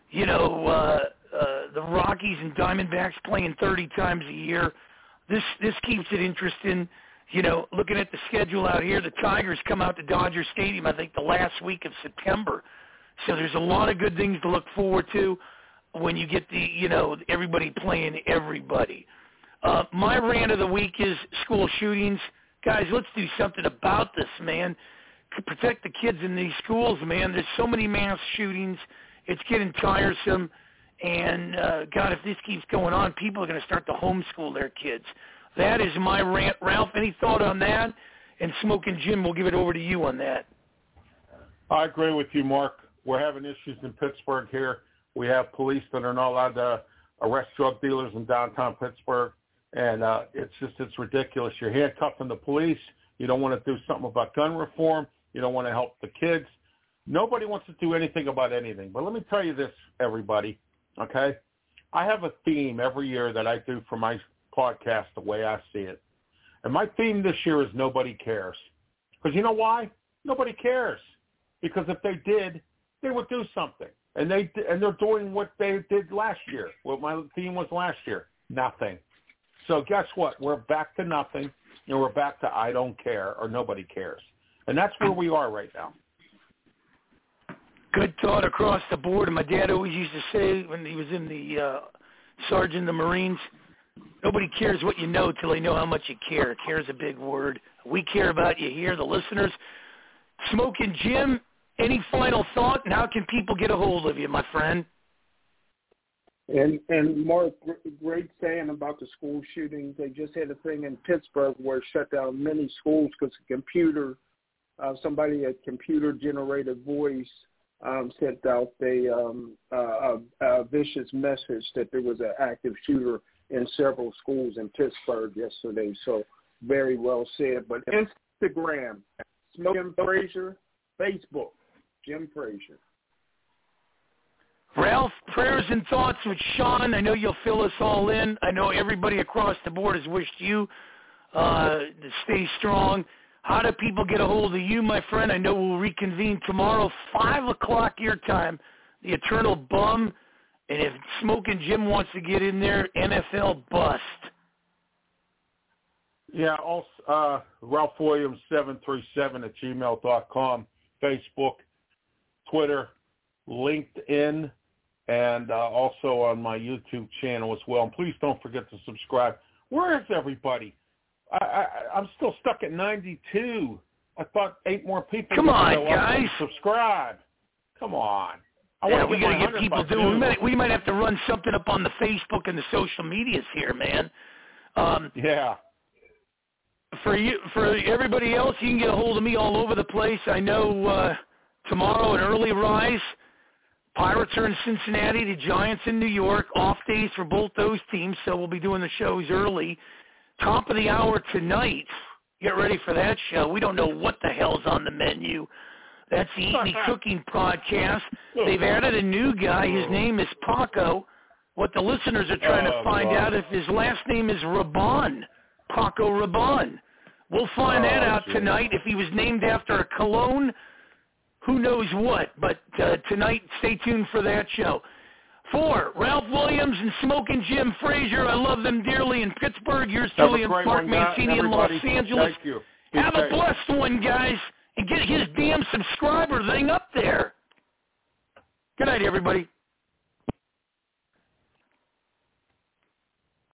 Rockies and Diamondbacks playing 30 times a year. This keeps it interesting. Looking at the schedule out here, the Tigers come out to Dodger Stadium, I think, the last week of September. So there's a lot of good things to look forward to when you get everybody playing everybody. My rant of the week is school shootings. Guys, let's do something about this, man. Protect the kids in these schools, man. There's so many mass shootings. It's getting tiresome. And, God, if this keeps going on, people are going to start to homeschool their kids. That is my rant. Ralph, any thought on that? And Smoking Jim, we'll give it over to you on that. I agree with you, Mark. We're having issues in Pittsburgh here. We have police that are not allowed to arrest drug dealers in downtown Pittsburgh. And it's ridiculous. You're handcuffing the police. You don't want to do something about gun reform. You don't want to help the kids. Nobody wants to do anything about anything. But let me tell you this, everybody, okay? I have a theme every year that I do for my podcast the way I see it. And my theme this year is nobody cares. Because you know why? Nobody cares. Because if they did, they would do something. And they're doing what they did last year, what my theme was last year, nothing. So guess what? We're back to nothing, and we're back to I don't care or nobody cares. And that's where we are right now. Good thought across the board. And my dad always used to say when he was in the Sergeant in the Marines, nobody cares what you know till they know how much you care. Care is a big word. We care about you here, the listeners. Smoking Jim, any final thought, and how can people get a hold of you, my friend? And Mark, great saying about the school shootings. They just had a thing in Pittsburgh where it shut down many schools because somebody, a computer-generated voice sent out a vicious message that there was an active shooter in several schools in Pittsburgh yesterday. So very well said. But Instagram, Jim Frazier, Facebook, Jim Frazier. Ralph, prayers and thoughts with Sean. I know you'll fill us all in. I know everybody across the board has wished you to stay strong. How do people get a hold of you, my friend? I know we'll reconvene tomorrow, 5 o'clock your time, the Eternal Bum. And if Smoking Jim wants to get in there, NFL Bust. Yeah, also Ralph Williams 737 at gmail.com, Facebook, Twitter, LinkedIn, and also on my YouTube channel as well. And please don't forget to subscribe. Where is everybody? I'm still stuck at 92. I thought 8 more people Come would on, show up guys. and subscribe. Come on. Yeah, we got to get people doing. Noon. We might have to run something up on the Facebook and the social medias here, man. Yeah. For everybody else, you can get a hold of me all over the place. I know tomorrow an early rise. Pirates are in Cincinnati, the Giants in New York. Off days for both those teams, so we'll be doing the shows early. Top of the hour tonight. Get ready for that show. We don't know what the hell's on the menu. That's the Eat Me Cooking podcast. They've added a new guy. His name is Paco. What the listeners are trying to find out if his last name is Rabanne. Paco Rabanne. We'll find that out tonight. If he was named after a cologne, who knows what. But tonight, stay tuned for that show. For Ralph Williams and Smoking Jim Frazier, I love them dearly in Pittsburgh. Yours truly, and Mark Mancini in Los Angeles. Thank you. Have a blessed one, guys, and get his damn subscriber thing up there. Good night, everybody.